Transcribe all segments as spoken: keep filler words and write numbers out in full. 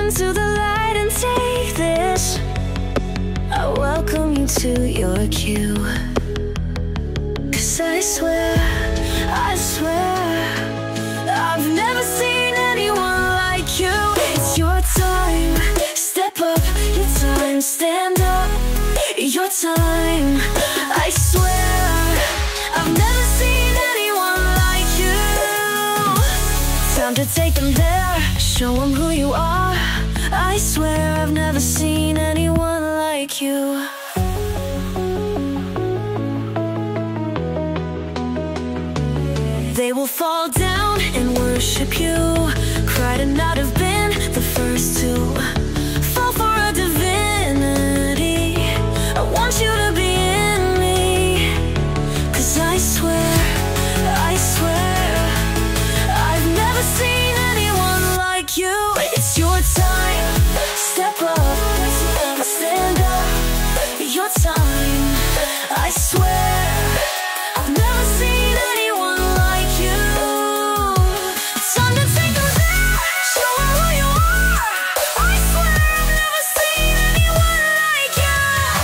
into the light and take this. I welcome you to your cue. 'Cause I swear, I swear, I've never seen anyone like you. It's your time, step up, your time, stand up, your time. I swear, I've never seen anyone like you. Time to take them there, show them who you are. I swear, I've never seen anyone like you. They will fall down and worship you, cry to not have been the first to fall for a divinity. I want you to be in me. 'Cause I swear, I swear, I've never seen anyone like you. It's your time, step up, stand up, your time. I swear, I've never seen anyone like you. Time to take them there, show them who you are. I swear, I've never seen anyone like you.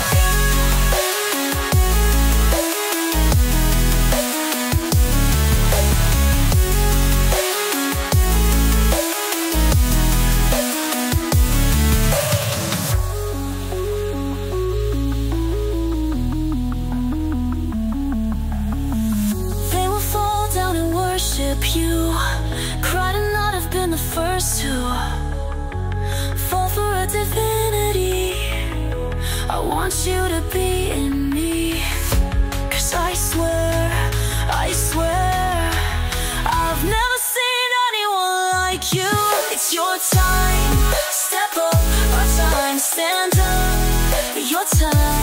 They will fall down and worship you, cry to not have been the first to fall for a divinity. I want you to be in me. 'Cause I swear, I swear, I've never seen anyone like you. It's your time, step up, our time, stand up, your time.